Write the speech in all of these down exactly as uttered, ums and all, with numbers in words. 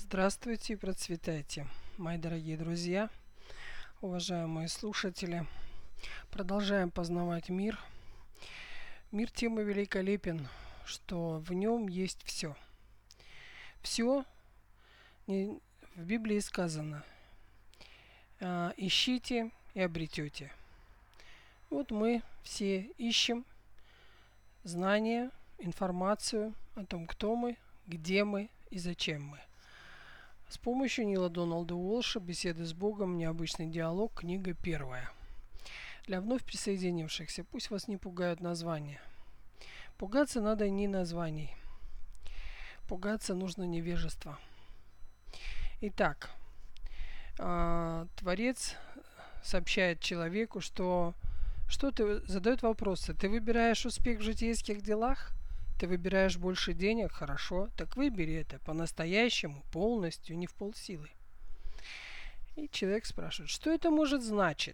Здравствуйте и процветайте, мои дорогие друзья, уважаемые слушатели. Продолжаем познавать мир. Мир тем и великолепен, что в нем есть все. Все в Библии сказано: ищите и обретете. Вот мы все ищем знания, информацию о том, кто мы, где мы и зачем мы. С помощью Нила Дональда Уолша «Беседы с Богом. Необычный диалог», книга первая. Для вновь присоединившихся, пусть вас не пугают названия. Пугаться надо не названий. Пугаться нужно невежества. Итак, Творец сообщает человеку, что, что ты задает вопросы. Ты выбираешь успех в житейских делах? Ты выбираешь больше денег? Хорошо. Так выбери это по-настоящему, полностью, не в полсилы. И человек спрашивает, что это может значить?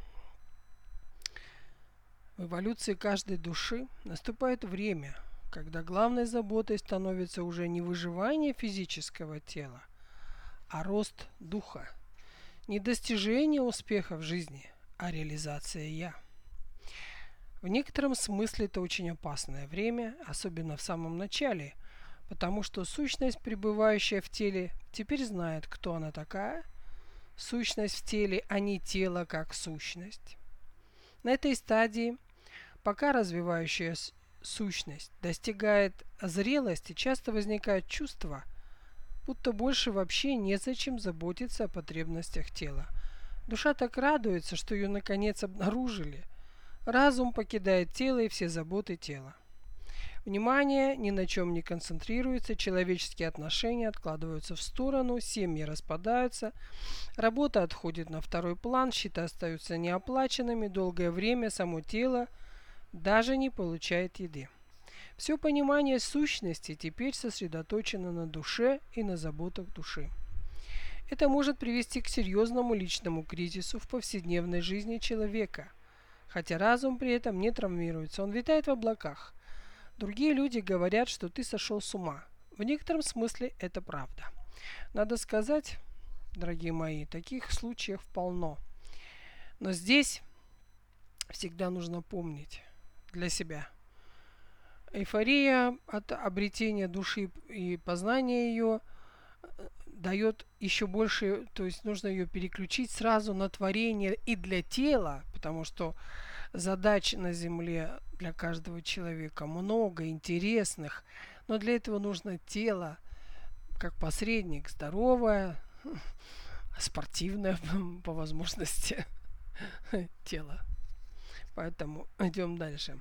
В эволюции каждой души наступает время, когда главной заботой становится уже не выживание физического тела, а рост духа. Не достижение успеха в жизни, а реализация «я». В некотором смысле это очень опасное время, особенно в самом начале, потому что сущность, пребывающая в теле, теперь знает, кто она такая. Сущность в теле, а не тело как сущность. На этой стадии, пока развивающая сущность достигает зрелости, часто возникает чувство, будто больше вообще незачем заботиться о потребностях тела. Душа так радуется, что ее наконец обнаружили. Разум покидает тело и все заботы тела. Внимание ни на чем не концентрируется, человеческие отношения откладываются в сторону, семьи распадаются, работа отходит на второй план, счета остаются неоплаченными, долгое время само тело даже не получает еды. Все понимание сущности теперь сосредоточено на душе и на заботах души. Это может привести к серьезному личному кризису в повседневной жизни человека. Хотя разум при этом не травмируется, он витает в облаках. Другие люди говорят, что ты сошел с ума. В некотором смысле это правда. Надо сказать, дорогие мои, таких случаев полно. Но здесь всегда нужно помнить для себя. Эйфория от обретения души и познания ее дает еще больше, то есть нужно ее переключить сразу на творение и для тела, потому что задач на земле для каждого человека много, интересных, но для этого нужно тело, как посредник, здоровое, спортивное по возможности тело. Поэтому идем дальше.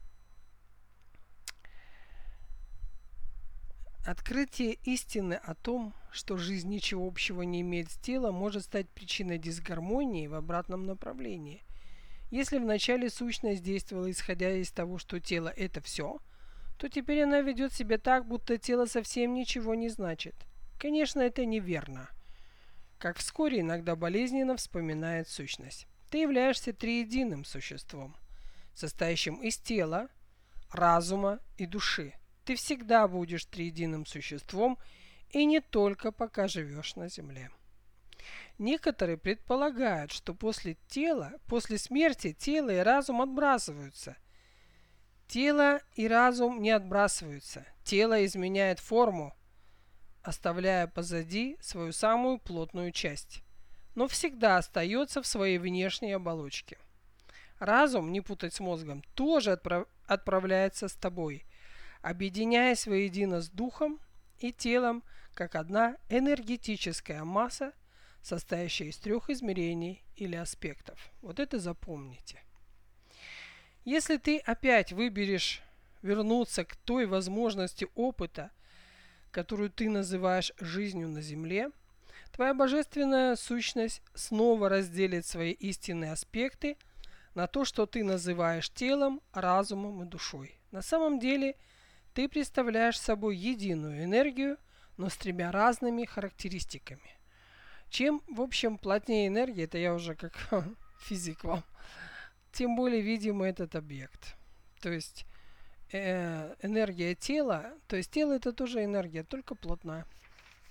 Открытие истины о том, что жизнь ничего общего не имеет с телом, может стать причиной дисгармонии в обратном направлении. Если вначале сущность действовала исходя из того, что тело – это все, то теперь она ведет себя так, будто тело совсем ничего не значит. Конечно, это неверно. Как вскоре иногда болезненно вспоминает сущность. Ты являешься триединым существом, состоящим из тела, разума и души. Ты всегда будешь триединым существом, и не только пока живешь на земле. Некоторые предполагают, что после тела, после смерти тело и разум отбрасываются. Тело и разум не отбрасываются. Тело изменяет форму, оставляя позади свою самую плотную часть, но всегда остается в своей внешней оболочке. Разум, не путать с мозгом, тоже отправ- отправляется с тобой, объединяясь воедино с духом и телом, как одна энергетическая масса, состоящая из трех измерений или аспектов. Вот это запомните. Если ты опять выберешь вернуться к той возможности опыта, которую ты называешь жизнью на земле, твоя божественная сущность снова разделит свои истинные аспекты на то, что ты называешь телом, разумом и душой. На самом деле ты представляешь собой единую энергию, но с тремя разными характеристиками. Чем, в общем, плотнее энергия, это я уже как физик вам, тем более видимый этот объект. То есть э, энергия тела, то есть тело это тоже энергия, только плотная.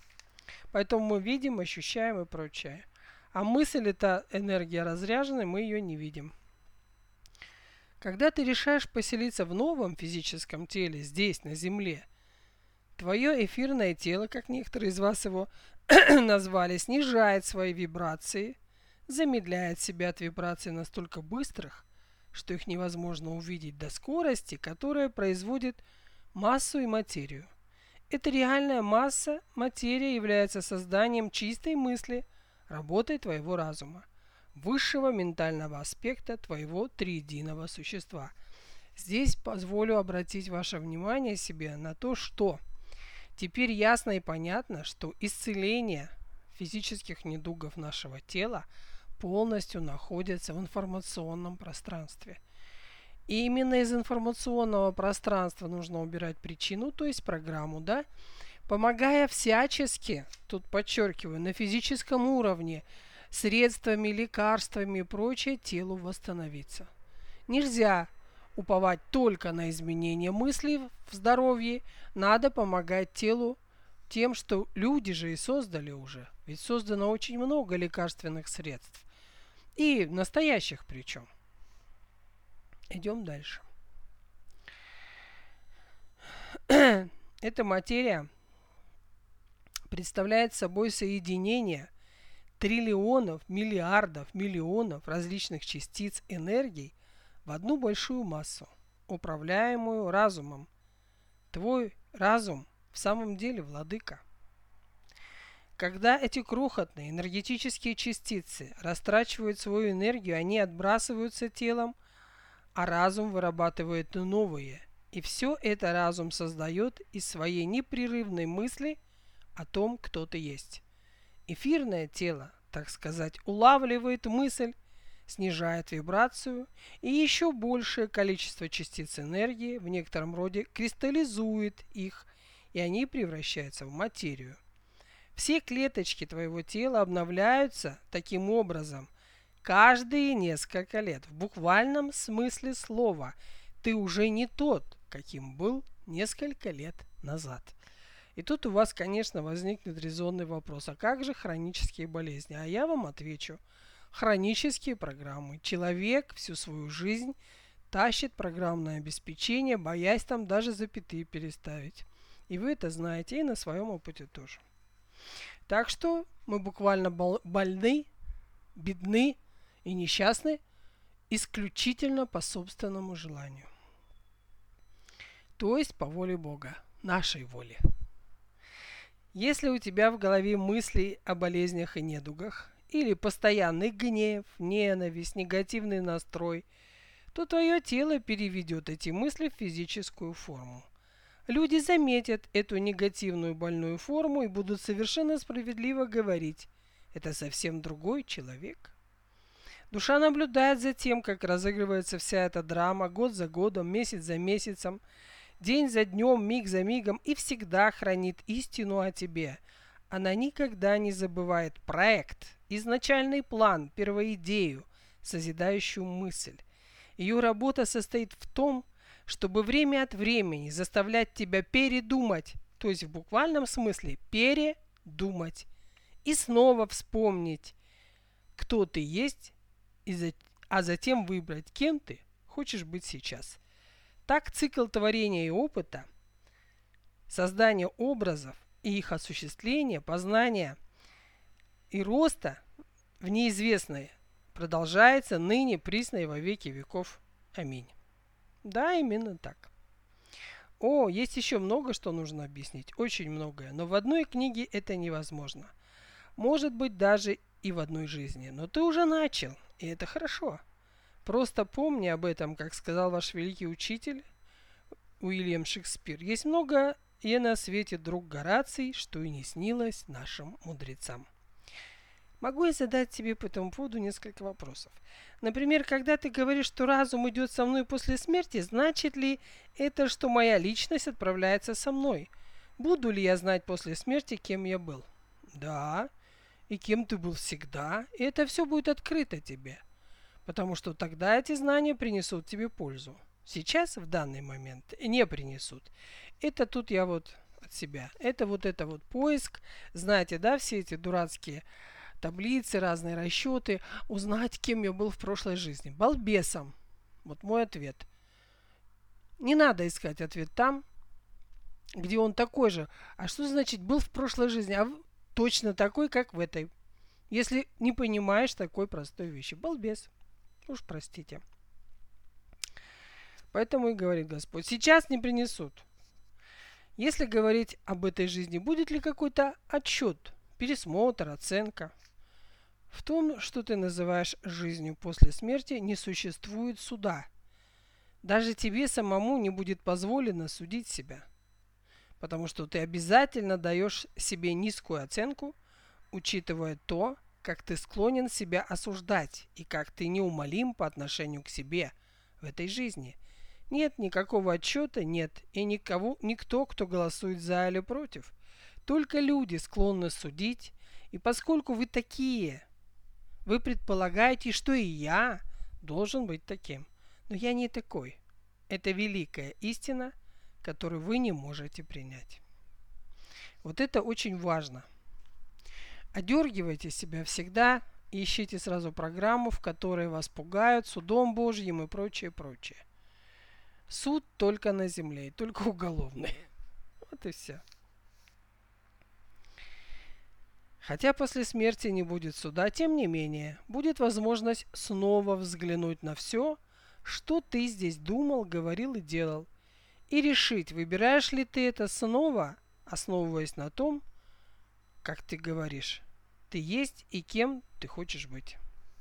Поэтому мы видим, ощущаем и прочее. А мысль это энергия разряженная, мы ее не видим. Когда ты решаешь поселиться в новом физическом теле, здесь, на Земле, твое эфирное тело, как некоторые из вас его назвали, снижает свои вибрации, замедляет себя от вибраций настолько быстрых, что их невозможно увидеть до скорости, которая производит массу и материю. Эта реальная масса, материя является созданием чистой мысли, работой твоего разума, высшего ментального аспекта твоего триединого существа. Здесь позволю обратить ваше внимание себе на то, что теперь ясно и понятно, что исцеление физических недугов нашего тела полностью находится в информационном пространстве. И именно из информационного пространства нужно убирать причину, то есть программу, да, помогая всячески, тут подчеркиваю, на физическом уровне, средствами, лекарствами и прочее телу восстановиться. Нельзя уповать только на изменение мыслей в здоровье, надо помогать телу тем, что люди же и создали уже. Ведь создано очень много лекарственных средств. И настоящих причем. Идем дальше. Эта материя представляет собой соединение триллионов, миллиардов, миллионов различных частиц энергии в одну большую массу, управляемую разумом. Твой разум в самом деле владыка. Когда эти крохотные энергетические частицы растрачивают свою энергию, они отбрасываются телом, а разум вырабатывает новые. И все это разум создает из своей непрерывной мысли о том, кто ты есть. Эфирное тело, так сказать, улавливает мысль, снижает вибрацию, и еще большее количество частиц энергии в некотором роде кристаллизует их, и они превращаются в материю. Все клеточки твоего тела обновляются таким образом каждые несколько лет. В буквальном смысле слова ты уже не тот, каким был несколько лет назад. И тут у вас, конечно, возникнет резонный вопрос, а как же хронические болезни? А я вам отвечу. Хронические программы. Человек всю свою жизнь тащит программное обеспечение, боясь там даже запятые переставить. И вы это знаете, и на своем опыте тоже. Так что мы буквально больны, бедны и несчастны исключительно по собственному желанию. То есть по воле Бога, нашей воле. Если у тебя в голове мысли о болезнях и недугах, или постоянный гнев, ненависть, негативный настрой, то твое тело переведет эти мысли в физическую форму. Люди заметят эту негативную больную форму и будут совершенно справедливо говорить: это совсем другой человек. Душа наблюдает за тем, как разыгрывается вся эта драма год за годом, месяц за месяцем, день за днем, миг за мигом, и всегда хранит истину о тебе. Она никогда не забывает проект, изначальный план, первоидею, созидающую мысль. Ее работа состоит в том, чтобы время от времени заставлять тебя передумать, то есть в буквальном смысле передумать, и снова вспомнить, кто ты есть, и за... а затем выбрать, кем ты хочешь быть сейчас. Так цикл творения и опыта, создания образов и их осуществления, познания и роста в неизвестное продолжается ныне, присно и во веки веков. Аминь. Да, именно так. О, есть еще много, что нужно объяснить, очень многое, но в одной книге это невозможно. Может быть, даже и в одной жизни, но ты уже начал, и это хорошо. Просто помни об этом, как сказал ваш великий учитель Уильям Шекспир. Есть много и на свете друг Гораций, что и не снилось нашим мудрецам. Могу я задать тебе по этому поводу несколько вопросов. Например, когда ты говоришь, что разум идет со мной после смерти, значит ли это, что моя личность отправляется со мной? Буду ли я знать после смерти, кем я был? Да, и кем ты был всегда, и это все будет открыто тебе, потому что тогда эти знания принесут тебе пользу. Сейчас, в данный момент, не принесут. Это тут я вот от себя. Это вот это вот поиск. Знаете, да, все эти дурацкие таблицы, разные расчеты. Узнать, кем я был в прошлой жизни. Балбесом. Вот мой ответ. Не надо искать ответ там, где он такой же. А что значит был в прошлой жизни? А точно такой, как в этой. Если не понимаешь такой простой вещи. Балбес. Уж простите. Поэтому и говорит Господь. Сейчас не принесут. Если говорить об этой жизни, будет ли какой-то отчет, пересмотр, оценка? В том, что ты называешь жизнью после смерти, не существует суда. Даже тебе самому не будет позволено судить себя. Потому что ты обязательно даешь себе низкую оценку, учитывая то, как ты склонен себя осуждать и как ты неумолим по отношению к себе в этой жизни. Нет никакого отчета, нет и никого, никто, кто голосует за или против. Только люди склонны судить, и поскольку вы такие, вы предполагаете, что и я должен быть таким. Но я не такой. Это великая истина, которую вы не можете принять. Вот это очень важно. Одергивайте себя всегда и ищите сразу программу, в которой вас пугают судом Божьим и прочее, прочее. Суд только на земле, только уголовный. Вот и все. Хотя после смерти не будет суда, тем не менее, будет возможность снова взглянуть на все, что ты здесь думал, говорил и делал, и решить, выбираешь ли ты это снова, основываясь на том, как ты говоришь, ты есть и кем ты хочешь быть.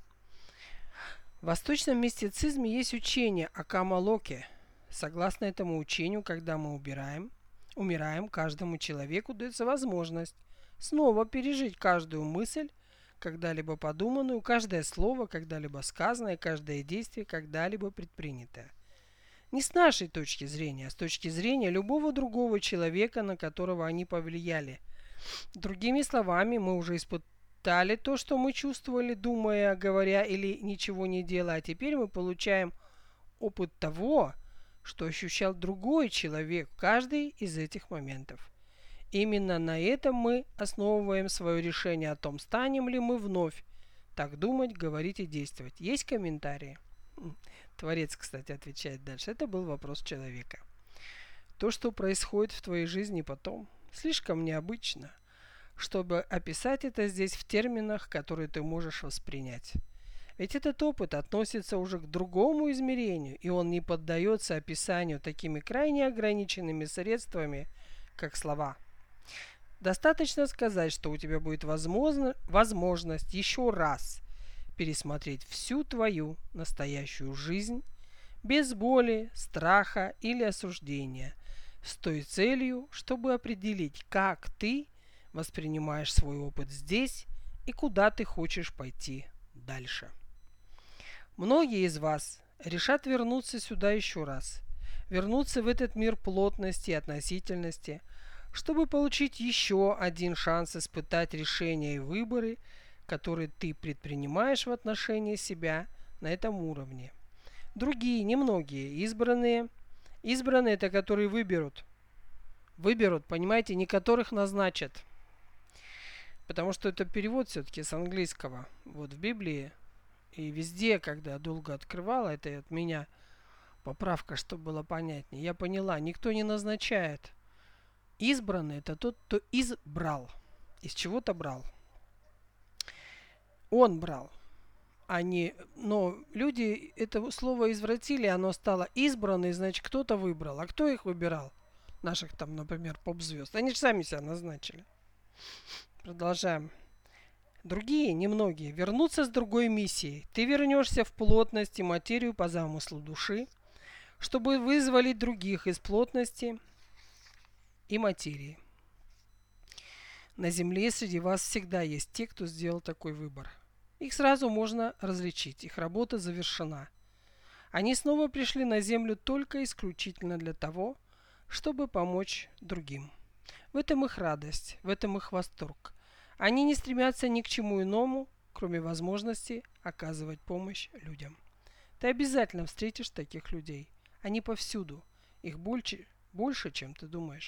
В восточном мистицизме есть учение о Камалоке. Согласно этому учению, когда мы убираем, умираем, каждому человеку дается возможность снова пережить каждую мысль, когда-либо подуманную, каждое слово, когда-либо сказанное, каждое действие, когда-либо предпринятое. Не с нашей точки зрения, а с точки зрения любого другого человека, на которого они повлияли. Другими словами, мы уже испытали то, что мы чувствовали, думая, говоря или ничего не делая, а теперь мы получаем опыт того, что ощущал другой человек в каждый из этих моментов. Именно на этом мы основываем свое решение о том, станем ли мы вновь так думать, говорить и действовать. Есть комментарии? Творец, кстати, отвечает дальше. Это был вопрос человека. То, что происходит в твоей жизни потом, слишком необычно, чтобы описать это здесь в терминах, которые ты можешь воспринять. Ведь этот опыт относится уже к другому измерению, и он не поддается описанию такими крайне ограниченными средствами, как слова. Достаточно сказать, что у тебя будет возможно, возможность еще раз пересмотреть всю твою настоящую жизнь без боли, страха или осуждения, с той целью, чтобы определить, как ты воспринимаешь свой опыт здесь и куда ты хочешь пойти дальше. Многие из вас решат вернуться сюда еще раз, вернуться в этот мир плотности и относительности, чтобы получить еще один шанс испытать решения и выборы, которые ты предпринимаешь в отношении себя на этом уровне. Другие, немногие, избранные, избранные это которые выберут, выберут, понимаете, не которых назначат, потому что это перевод все-таки с английского, вот в Библии. И везде, когда я долго открывала, это от меня поправка, чтобы было понятнее. Я поняла, никто не назначает. Избранный – это тот, кто избрал. Из чего-то брал. Он брал. А не, но люди это слово извратили, оно стало избранный, значит, кто-то выбрал. А кто их выбирал? Наших там, например, поп-звезд. Они же сами себя назначили. Продолжаем. Другие, немногие, вернутся с другой миссией. Ты вернешься в плотность и материю по замыслу души, чтобы вызволить других из плотности и материи. На земле среди вас всегда есть те, кто сделал такой выбор. Их сразу можно различить, их работа завершена. Они снова пришли на землю только исключительно для того, чтобы помочь другим. В этом их радость, в этом их восторг. Они не стремятся ни к чему иному, кроме возможности оказывать помощь людям. Ты обязательно встретишь таких людей. Они повсюду. Их больше, больше, чем ты думаешь.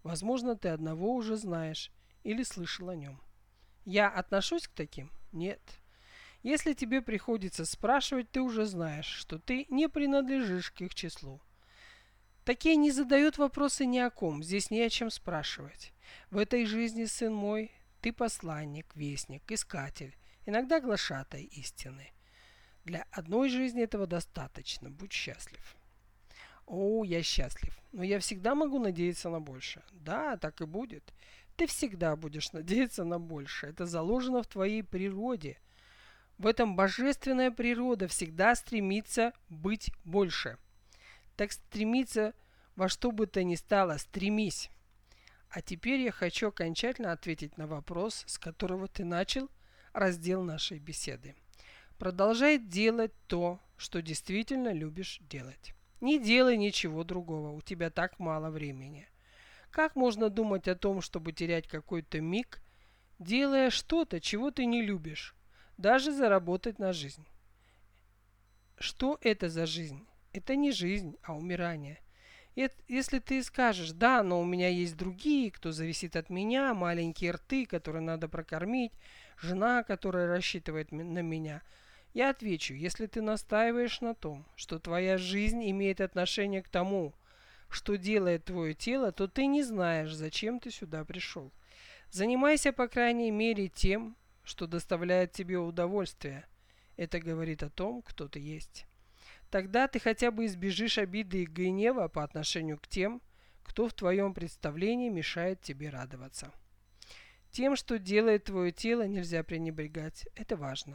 Возможно, ты одного уже знаешь или слышал о нем. Я отношусь к таким? Нет. Если тебе приходится спрашивать, ты уже знаешь, что ты не принадлежишь к их числу. Такие не задают вопросы ни о ком, здесь не о чем спрашивать. В этой жизни, сын мой, ты посланник, вестник, искатель, иногда глашатай истины. Для одной жизни этого достаточно, будь счастлив. О, я счастлив, но я всегда могу надеяться на большее. Да, так и будет. Ты всегда будешь надеяться на большее. Это заложено в твоей природе. В этом божественная природа всегда стремится быть больше. Так стремиться во что бы то ни стало, стремись. А теперь я хочу окончательно ответить на вопрос, с которого ты начал раздел нашей беседы. Продолжай делать то, что действительно любишь делать. Не делай ничего другого, у тебя так мало времени. Как можно думать о том, чтобы терять какой-то миг, делая что-то, чего ты не любишь, даже заработать на жизнь? Что это за жизнь? Это не жизнь, а умирание. И если ты скажешь, да, но у меня есть другие, кто зависит от меня, маленькие рты, которые надо прокормить, жена, которая рассчитывает на меня, я отвечу, если ты настаиваешь на том, что твоя жизнь имеет отношение к тому, что делает твое тело, то ты не знаешь, зачем ты сюда пришел. Занимайся, по крайней мере, тем, что доставляет тебе удовольствие. Это говорит о том, кто ты есть. Тогда ты хотя бы избежишь обиды и гнева по отношению к тем, кто в твоем представлении мешает тебе радоваться. Тем, что делает твое тело, нельзя пренебрегать. Это важно.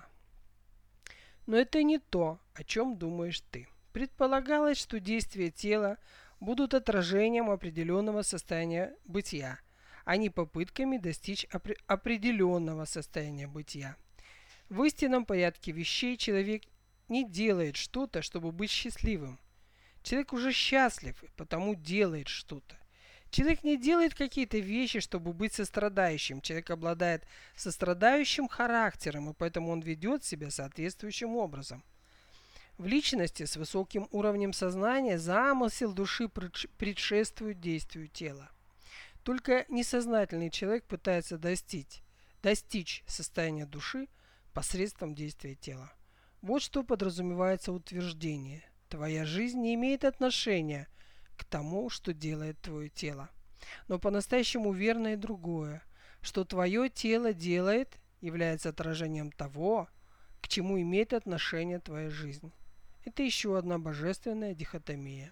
Но это не то, о чем думаешь ты. Предполагалось, что действия тела будут отражением определенного состояния бытия, а не попытками достичь опре- определенного состояния бытия. В истинном порядке вещей человек не делает что-то, чтобы быть счастливым. Человек уже счастлив, и потому делает что-то. Человек не делает какие-то вещи, чтобы быть сострадающим. Человек обладает сострадающим характером, и поэтому он ведет себя соответствующим образом. В личности с высоким уровнем сознания замысел души предшествует действию тела. Только несознательный человек пытается достичь, достичь состояния души посредством действия тела. Вот что подразумевается утверждение. Твоя жизнь не имеет отношения к тому, что делает твое тело. Но по-настоящему верно и другое, что твое тело делает, является отражением того, к чему имеет отношение твоя жизнь. Это еще одна божественная дихотомия.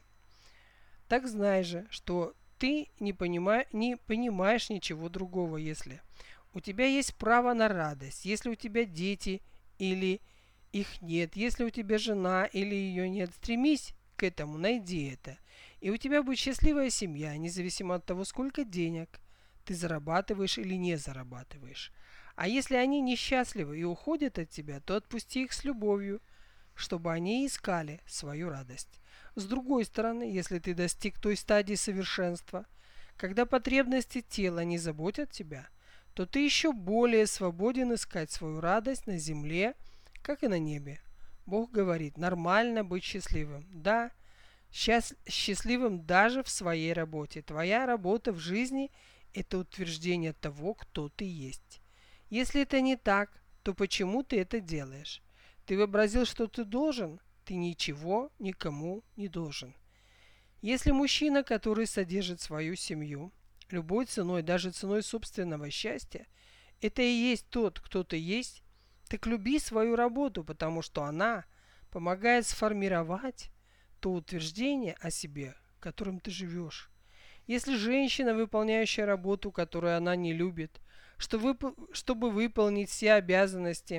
Так знай же, что ты не, понимай, не понимаешь ничего другого, если у тебя есть право на радость, если у тебя дети или их нет, если у тебя жена или ее нет, стремись к этому, найди это. И у тебя будет счастливая семья, независимо от того, сколько денег ты зарабатываешь или не зарабатываешь. А если они несчастливы и уходят от тебя, то отпусти их с любовью, чтобы они искали свою радость. С другой стороны, если ты достиг той стадии совершенства, когда потребности тела не заботят тебя, то ты еще более свободен искать свою радость на земле, как и на небе. Бог говорит, нормально быть счастливым. Да, счастливым даже в своей работе. Твоя работа в жизни – это утверждение того, кто ты есть. Если это не так, то почему ты это делаешь? Ты вообразил, что ты должен? Ты ничего никому не должен. Если мужчина, который содержит свою семью, любой ценой, даже ценой собственного счастья, это и есть тот, кто ты есть, так люби свою работу, потому что она помогает сформировать то утверждение о себе, которым ты живешь. Если женщина, выполняющая работу, которую она не любит, чтобы выполнить все обязанности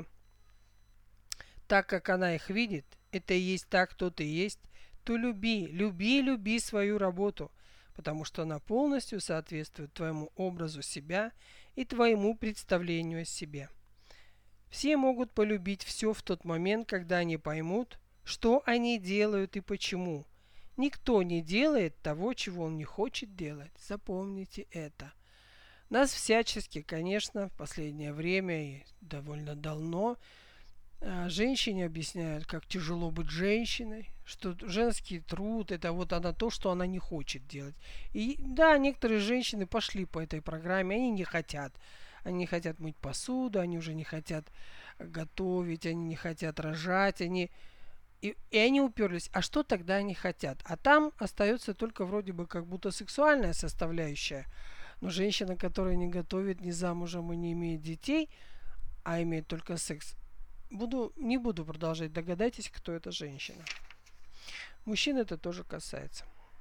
так, как она их видит, это и есть так, кто ты есть, то люби, люби, люби свою работу, потому что она полностью соответствует твоему образу себя и твоему представлению о себе. Все могут полюбить все в тот момент, когда они поймут, что они делают и почему. Никто не делает того, чего он не хочет делать. Запомните это. Нас всячески, конечно, в последнее время и довольно давно А женщине объясняют, как тяжело быть женщиной, что женский труд это вот она то, что она не хочет делать. И да, некоторые женщины пошли по этой программе, они не хотят. Они не хотят мыть посуду, они уже не хотят готовить, они не хотят рожать, они и, и они уперлись. А что тогда они хотят? А там остается только вроде бы как будто сексуальная составляющая. Но женщина, которая не готовит, не замужем и не имеет детей, а имеет только секс, буду, не буду продолжать. Догадайтесь, кто эта женщина. Мужчин это тоже касается.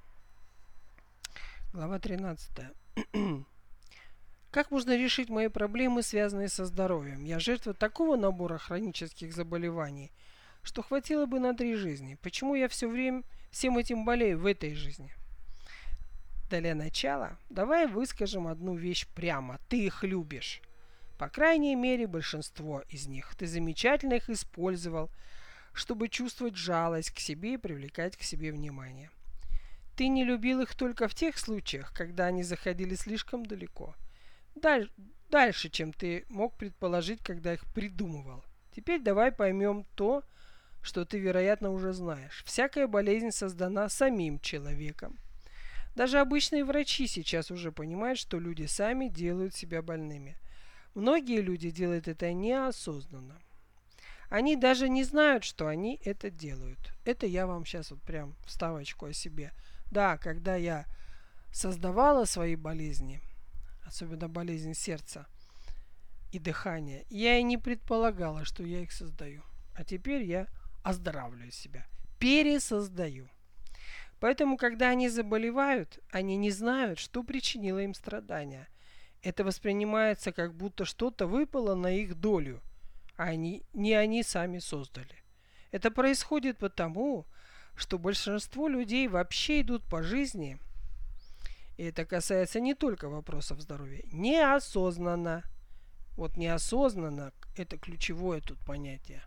Глава тринадцатая. Как можно решить мои проблемы, связанные со здоровьем? Я жертва такого набора хронических заболеваний, что хватило бы на три жизни. Почему я все время всем этим болею в этой жизни? Для начала давай выскажем одну вещь прямо. Ты их любишь. По крайней мере, большинство из них. Ты замечательно их использовал, чтобы чувствовать жалость к себе и привлекать к себе внимание. Ты не любил их только в тех случаях, когда они заходили слишком далеко. Даль- дальше, чем ты мог предположить, когда их придумывал. Теперь давай поймем то, что ты, вероятно, уже знаешь. Всякая болезнь создана самим человеком. Даже обычные врачи сейчас уже понимают, что люди сами делают себя больными. Многие люди делают это неосознанно. Они даже не знают, что они это делают. Это я вам сейчас вот прям вставочку о себе. Да, когда я создавала свои болезни, особенно болезнь сердца и дыхания, я и не предполагала, что я их создаю. А теперь я оздоравливаю себя, пересоздаю. Поэтому, когда они заболевают, они не знают, что причинило им страдания. Это воспринимается, как будто что-то выпало на их долю, а они, не они сами создали. Это происходит потому, что большинство людей вообще идут по жизни, и это касается не только вопросов здоровья, неосознанно. Вот неосознанно – это ключевое тут понятие.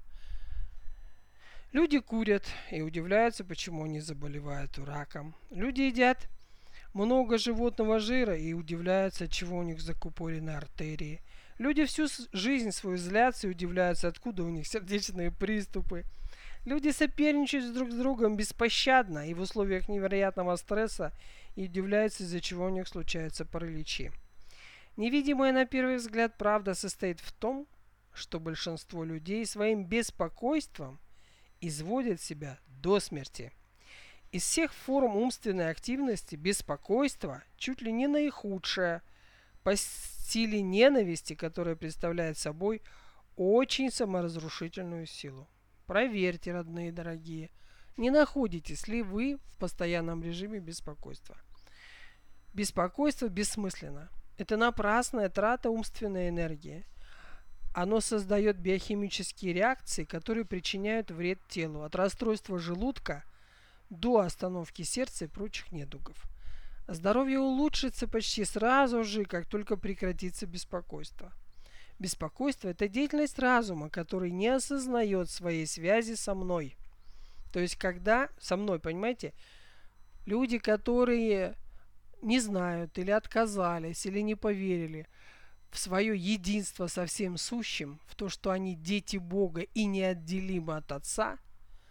Люди курят и удивляются, почему они заболевают раком. Люди едят много животного жира и удивляются, чего у них закупорены артерии. Люди всю жизнь свою злятся и удивляются, откуда у них сердечные приступы. Люди соперничают друг с другом беспощадно и в условиях невероятного стресса и удивляются, из-за чего у них случаются параличи. Невидимая на первый взгляд правда состоит в том, что большинство людей своим беспокойством изводят себя до смерти. Из всех форм умственной активности беспокойство чуть ли не наихудшее по силе ненависти, которая представляет собой очень саморазрушительную силу. Проверьте, родные дорогие, не находитесь ли вы в постоянном режиме беспокойства. Беспокойство бессмысленно. Это напрасная трата умственной энергии. Оно создает биохимические реакции, которые причиняют вред телу, от расстройства желудка до остановки сердца и прочих недугов. Здоровье улучшится почти сразу же, как только прекратится беспокойство. Беспокойство – это деятельность разума, который не осознает своей связи со мной. То есть, когда со мной, понимаете, люди, которые не знают или отказались, или не поверили в свое единство со всем сущим, в то, что они дети Бога и неотделимы от Отца,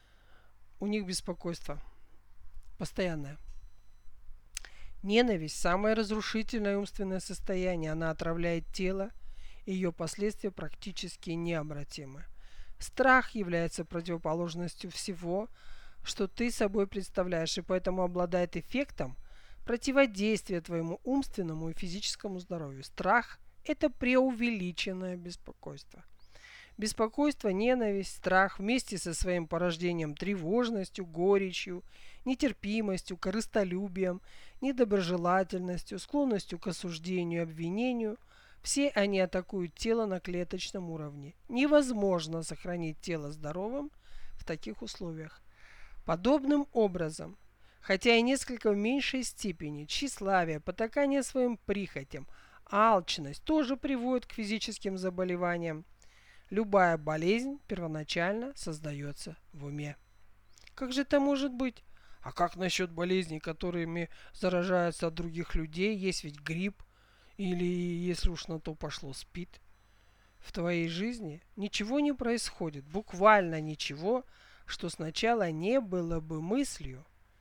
у них беспокойство постоянное. Ненависть – самое разрушительное умственное состояние. Она отравляет тело, и ее последствия практически необратимы. Страх является противоположностью всего, что ты собой представляешь, и поэтому обладает эффектом противодействия твоему умственному и физическому здоровью. Страх – это преувеличенное беспокойство. Беспокойство, ненависть, страх вместе со своим порождением тревожностью, горечью, нетерпимостью, корыстолюбием, недоброжелательностью, склонностью к осуждению, обвинению – все они атакуют тело на клеточном уровне. Невозможно сохранить тело здоровым в таких условиях. Подобным образом, хотя и несколько в меньшей степени, тщеславие, потакание своим прихотям, алчность тоже приводит к физическим заболеваниям. Любая болезнь первоначально создается в уме. Как же это может быть? А как насчет болезней, которыми заражаются от других людей? Есть ведь грипп. Или, если уж на то пошло, спид. в твоей жизни ничего не происходит, буквально ничего, что сначала не было бы мыслью.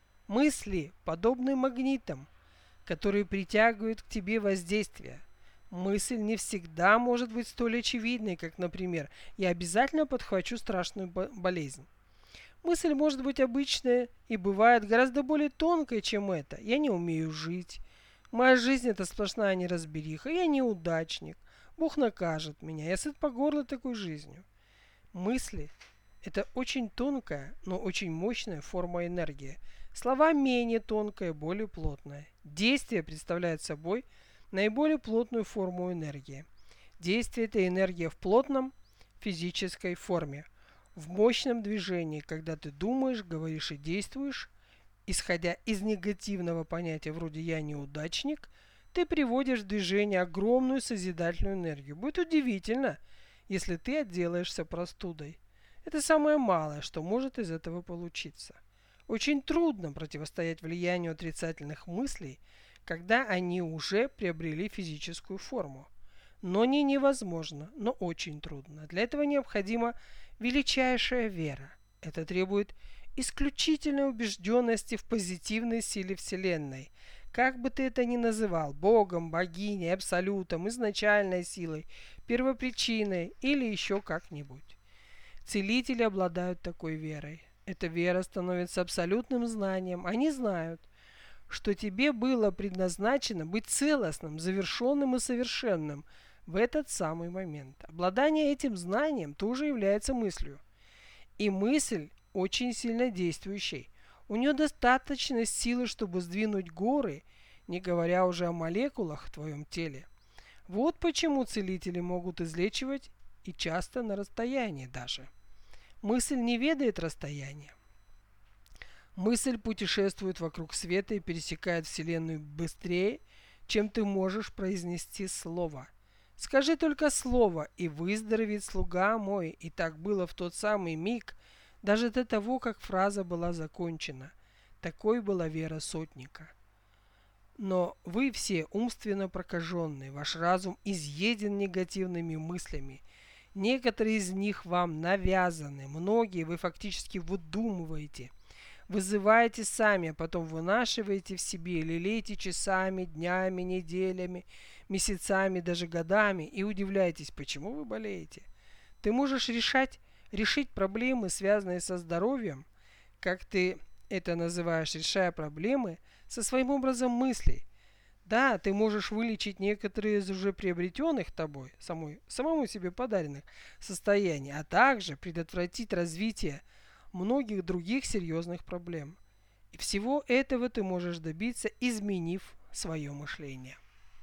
Мысли подобны магнитам, которые притягивают к тебе воздействие. Мысль не всегда может быть столь очевидной, как, например, «я обязательно подхвачу страшную болезнь». Мысль может быть обычная и бывает гораздо более тонкой, чем это. «Я не умею жить», «моя жизнь это сплошная неразбериха», «я неудачник», «Бог накажет меня», «я сыт по горло такой жизнью». Мысли – это очень тонкая, но очень мощная форма энергии. Слова менее тонкая, более плотная. Действие представляет собой наиболее плотную форму энергии. Действие – это энергия в плотном физической форме. В мощном движении, когда ты думаешь, говоришь и действуешь, исходя из негативного понятия вроде «я неудачник», ты приводишь в движение огромную созидательную энергию. Будет удивительно, если ты отделаешься простудой. Это самое малое, что может из этого получиться. Очень трудно противостоять влиянию отрицательных мыслей, когда они уже приобрели физическую форму. Но не невозможно, но очень трудно. Для этого необходима величайшая вера. Это требует исключительной убежденности в позитивной силе Вселенной. Как бы ты это ни называл, Богом, богиней, абсолютом, изначальной силой, первопричиной или еще как-нибудь. Целители обладают такой верой. Эта вера становится абсолютным знанием. Они знают, что тебе было предназначено быть целостным, завершенным и совершенным в этот самый момент. Обладание этим знанием тоже является мыслью. И мысль очень сильно действующей. У нее достаточно силы, чтобы сдвинуть горы, не говоря уже о молекулах в твоем теле. Вот почему целители могут излечивать и часто на расстоянии даже. Мысль не ведает расстояния. Мысль путешествует вокруг света и пересекает Вселенную быстрее, чем ты можешь произнести слово. Скажи только слово, и выздоровеет слуга мой. И так было в тот самый миг, даже до того, как фраза была закончена. Такой была вера сотника. Но вы все умственно прокаженные, ваш разум изъеден негативными мыслями. Некоторые из них вам навязаны, многие вы фактически выдумываете. Вызываете сами, а потом вынашиваете в себе, лелеете часами, днями, неделями, месяцами, даже годами и удивляетесь, почему вы болеете. Ты можешь решать, решить проблемы, связанные со здоровьем, как ты это называешь, решая проблемы, со своим образом мыслей. Да, ты можешь вылечить некоторые из уже приобретенных тобой, самой, самому себе подаренных состояний, а также предотвратить развитие многих других серьезных проблем. И всего этого ты можешь добиться, изменив свое мышление.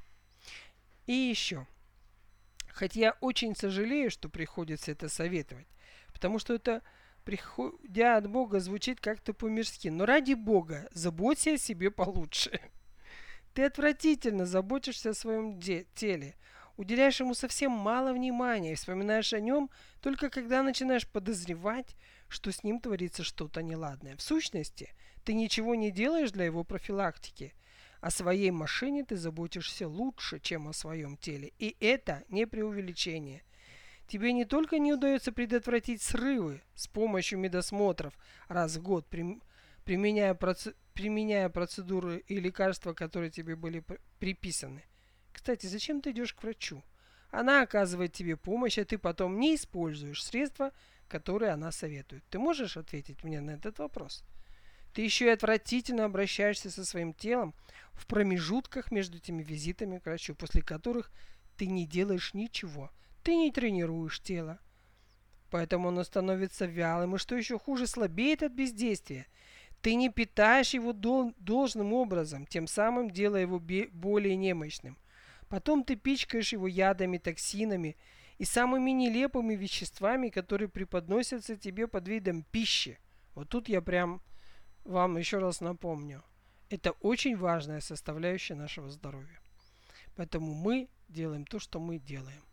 И еще. Хотя я очень сожалею, что приходится это советовать, потому что это, приходя от Бога, звучит как-то по-мирски. Но ради Бога, заботься о себе получше. Ты отвратительно заботишься о своем де- теле, уделяешь ему совсем мало внимания и вспоминаешь о нем только когда начинаешь подозревать, что с ним творится что-то неладное. В сущности, ты ничего не делаешь для его профилактики. О своей машине ты заботишься лучше, чем о своем теле. И это не преувеличение. Тебе не только не удается предотвратить срывы с помощью медосмотров раз в год, применяя, проц... применяя процедуры и лекарства, которые тебе были приписаны. Кстати, зачем ты идешь к врачу? Она оказывает тебе помощь, а ты потом не используешь средства, которые она советует. Ты можешь ответить мне на этот вопрос? Ты еще и отвратительно обращаешься со своим телом в промежутках между этими визитами к врачу, после которых ты не делаешь ничего. Ты не тренируешь тело. Поэтому оно становится вялым и, что еще хуже, слабеет от бездействия. Ты не питаешь его дол- должным образом, тем самым делая его бе- более немощным. Потом ты пичкаешь его ядами, токсинами и самыми нелепыми веществами, которые преподносятся тебе под видом пищи. Вот тут я прям вам еще раз напомню. Это очень важная составляющая нашего здоровья. Поэтому мы делаем то, что мы делаем.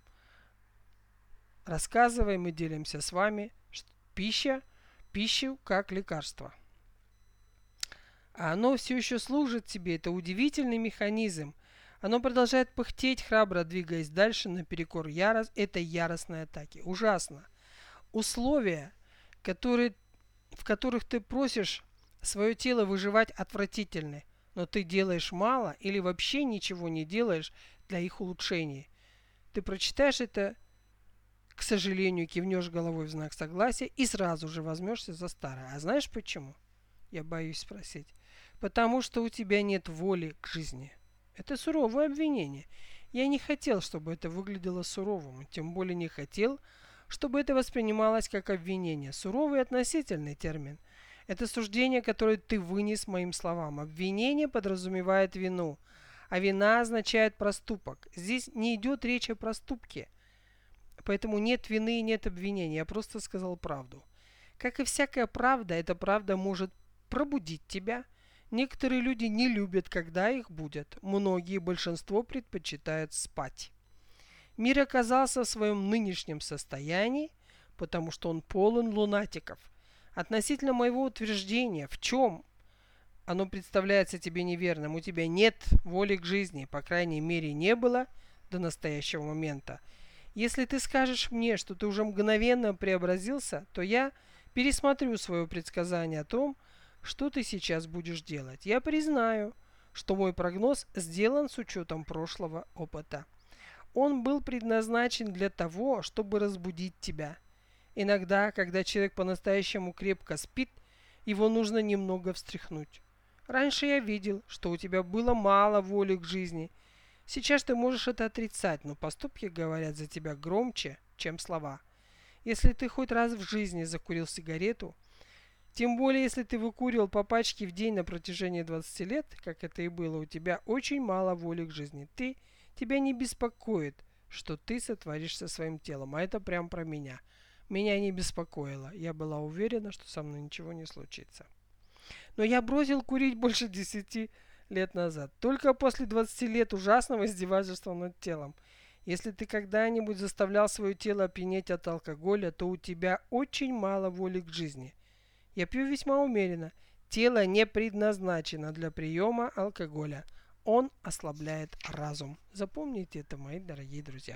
Рассказываем и делимся с вами пища, пищу как лекарство. А оно все еще служит тебе. Это удивительный механизм. Оно продолжает пыхтеть, храбро двигаясь дальше наперекор ярос... этой яростной атаки. Ужасно. Условия, которые, в которых ты просишь свое тело выживать, отвратительны, но ты делаешь мало или вообще ничего не делаешь для их улучшения. Ты прочитаешь это, к сожалению, кивнешь головой в знак согласия и сразу же возьмешься за старое. А знаешь почему? Я боюсь спросить. Потому что у тебя нет воли к жизни. Это суровое обвинение. Я не хотел, чтобы это выглядело суровым, тем более не хотел, чтобы это воспринималось как обвинение. Суровый относительный термин. Это суждение, которое ты вынес моим словам. Обвинение подразумевает вину, а вина означает проступок. Здесь не идет речь о проступке. Поэтому нет вины и нет обвинения. Я просто сказал правду. Как и всякая правда, эта правда может пробудить тебя. Некоторые люди не любят, когда их будят. Многие, большинство предпочитают спать. Мир оказался в своем нынешнем состоянии, потому что он полон лунатиков. Относительно моего утверждения, в чем оно представляется тебе неверным, у тебя нет воли к жизни, по крайней мере не было до настоящего момента. Если ты скажешь мне, что ты уже мгновенно преобразился, то я пересмотрю свое предсказание о том, что ты сейчас будешь делать. Я признаю, что мой прогноз сделан с учетом прошлого опыта. Он был предназначен для того, чтобы разбудить тебя. Иногда, когда человек по-настоящему крепко спит, его нужно немного встряхнуть. Раньше я видел, что у тебя было мало воли к жизни. Сейчас ты можешь это отрицать, но поступки говорят за тебя громче, чем слова. Если ты хоть раз в жизни закурил сигарету, тем более если ты выкуривал по пачке в день на протяжении двадцати лет, как это и было, у тебя очень мало воли к жизни. Ты, тебя не беспокоит, что ты сотворишь со своим телом, а это прям про меня. Меня не беспокоило, я была уверена, что со мной ничего не случится. Но я бросил курить больше десяти лет назад, только после двадцати лет ужасного издевательства над телом. Если ты когда-нибудь заставлял свое тело опьянеть от алкоголя, то у тебя очень мало воли к жизни. Я пью весьма умеренно. Тело не предназначено для приема алкоголя. Он ослабляет разум. Запомните это, мои дорогие друзья.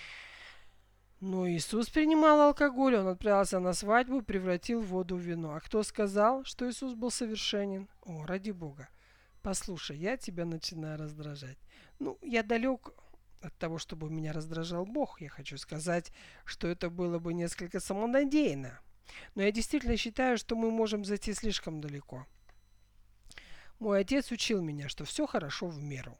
Но Иисус принимал алкоголь, он отправился на свадьбу и превратил воду в вино. А кто сказал, что Иисус был совершенен? О, ради Бога. Послушай, я тебя начинаю раздражать. Ну, я далек от того, чтобы меня раздражал Бог. Я хочу сказать, что это было бы несколько самонадеянно. Но я действительно считаю, что мы можем зайти слишком далеко. Мой отец учил меня, что все хорошо в меру.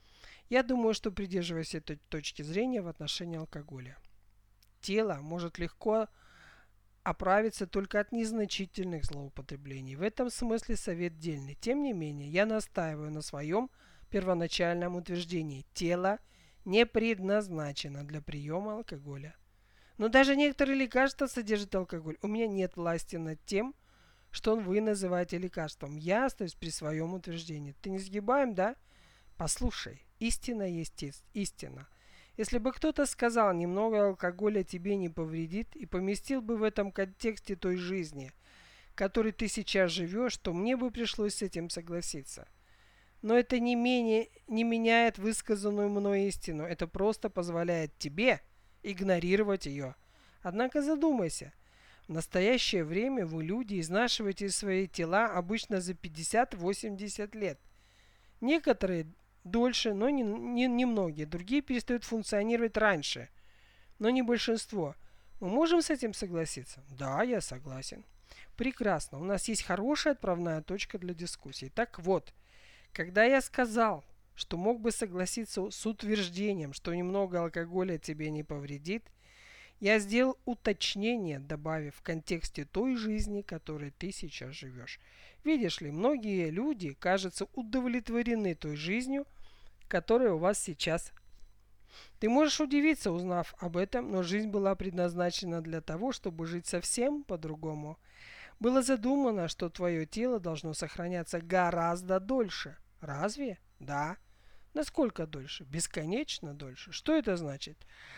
Я думаю, что придерживаясь этой точки зрения в отношении алкоголя. Тело может легко оправиться только от незначительных злоупотреблений. В этом смысле совет дельный. Тем не менее, я настаиваю на своем первоначальном утверждении. Тело не предназначено для приема алкоголя. Но даже некоторые лекарства содержат алкоголь. У меня нет власти над тем, что вы называете лекарством. Я остаюсь при своем утверждении. Ты не сгибаем, да? Послушай, истина есть истина. Если бы кто-то сказал, немного алкоголя тебе не повредит, и поместил бы в этом контексте той жизни, которой ты сейчас живешь, то мне бы пришлось с этим согласиться. Но это не, менее, не меняет высказанную мной истину. Это просто позволяет тебе игнорировать ее. Однако задумайся. В настоящее время вы, люди, изнашиваете свои тела обычно за пятьдесят-восемьдесят лет. Некоторые дольше, но не, не, не многие. Другие перестают функционировать раньше, но не большинство. Мы можем с этим согласиться? Да, я согласен. Прекрасно. У нас есть хорошая отправная точка для дискуссии. Так вот, когда я сказал, что мог бы согласиться с утверждением, что немного алкоголя тебе не повредит, я сделал уточнение, добавив в контексте той жизни, которой ты сейчас живешь. Видишь ли, многие люди, кажется, удовлетворены той жизнью, которая у вас сейчас. Ты можешь удивиться, узнав об этом, но жизнь была предназначена для того, чтобы жить совсем по-другому. Было задумано, что твое тело должно сохраняться гораздо дольше. Разве? Да. Насколько дольше? Бесконечно дольше. Что это значит?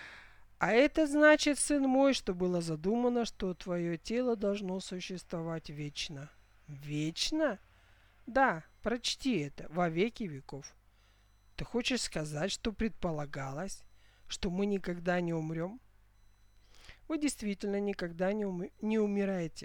А это значит, сын мой, что было задумано, что твое тело должно существовать вечно. Вечно? Да, прочти это, во веки веков. Ты хочешь сказать, что предполагалось, что мы никогда не умрем? Вы действительно никогда не, ум... не умираете.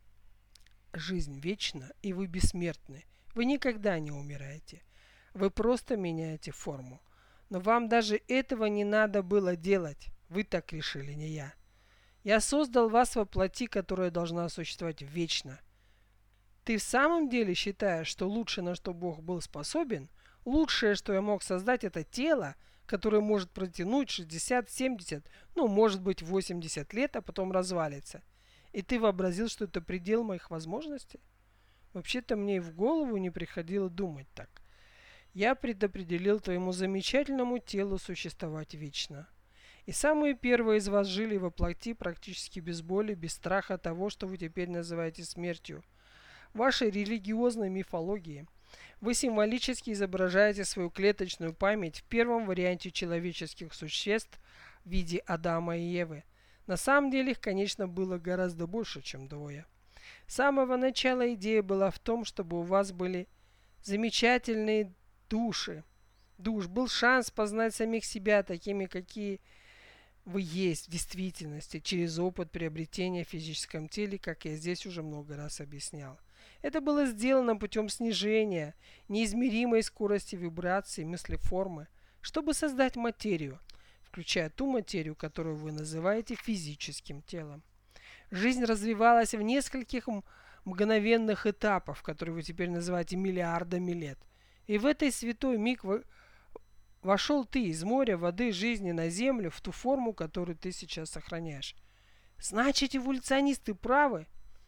Жизнь вечна, и вы бессмертны. Вы никогда не умираете. Вы просто меняете форму. Но вам даже этого не надо было делать. Вы так решили, не я. Я создал вас во плоти, которая должна существовать вечно. Ты в самом деле считаешь, что лучшее, на что Бог был способен, лучшее, что я мог создать, это тело, которое может протянуть шестьдесят, семьдесят, ну, может быть, восемьдесят лет, а потом развалится. И ты вообразил, что это предел моих возможностей? Вообще-то мне и в голову не приходило думать так. Я предопределил твоему замечательному телу существовать вечно. И самые первые из вас жили во плоти практически без боли, без страха того, что вы теперь называете смертью. В вашей религиозной мифологии вы символически изображаете свою клеточную память в первом варианте человеческих существ в виде Адама и Евы. На самом деле их, конечно, было гораздо больше, чем двое. С самого начала идея была в том, чтобы у вас были замечательные души. Душ был шанс познать самих себя такими, какие вы есть в действительности, через опыт приобретения в физическом теле, как я здесь уже много раз объяснял. Это было сделано путем снижения неизмеримой скорости вибрации мыслеформы, чтобы создать материю, включая ту материю, которую вы называете физическим телом. Жизнь развивалась в нескольких мгновенных этапах, которые вы теперь называете миллиардами лет. И в этой святой миг вы вошел ты из моря воды жизни на землю в ту форму, которую ты сейчас сохраняешь. Значит, эволюционисты правы?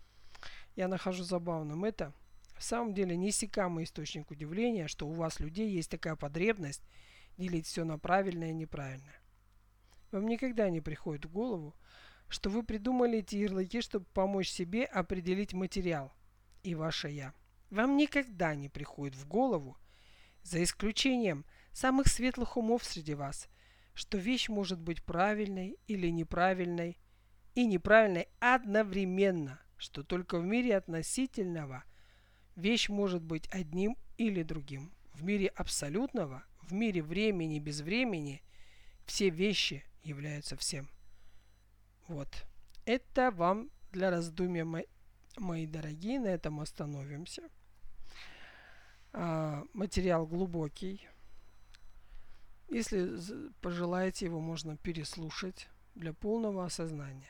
Я нахожу забавным это. В самом деле неиссякаемый источник удивления, что у вас, людей, есть такая потребность делить все на правильное и неправильное. Вам никогда не приходит в голову, что вы придумали эти ярлыки, чтобы помочь себе определить материал и ваше «я». Вам никогда не приходит в голову, за исключением самых светлых умов среди вас, что вещь может быть правильной или неправильной, и неправильной одновременно, что только в мире относительного вещь может быть одним или другим. В мире абсолютного, в мире времени без времени, все вещи являются всем. Вот. Это вам для раздумья, мои, мои дорогие. На этом остановимся. А, материал глубокий. Если пожелаете, его можно переслушать для полного осознания.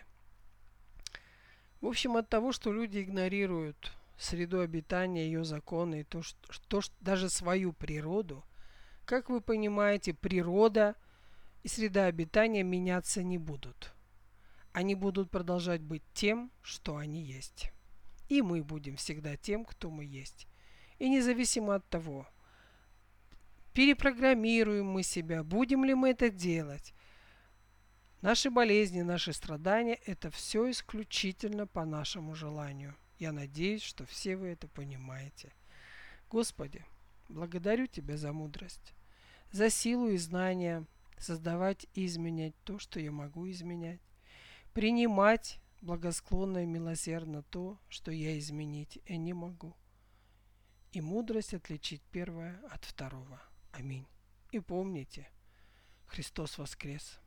В общем, от того, что люди игнорируют среду обитания, ее законы, и то, что, то, что даже свою природу, как вы понимаете, природа и среда обитания меняться не будут. Они будут продолжать быть тем, что они есть. И мы будем всегда тем, кто мы есть. И независимо от того, перепрограммируем мы себя, будем ли мы это делать, наши болезни, наши страдания – это все исключительно по нашему желанию. Я надеюсь, что все вы это понимаете. Господи, благодарю Тебя за мудрость, за силу и знания создавать и изменять то, что я могу изменять, принимать благосклонно и милосердно то, что я изменить и не могу, и мудрость отличить первое от второго. Аминь. И помните, Христос воскрес!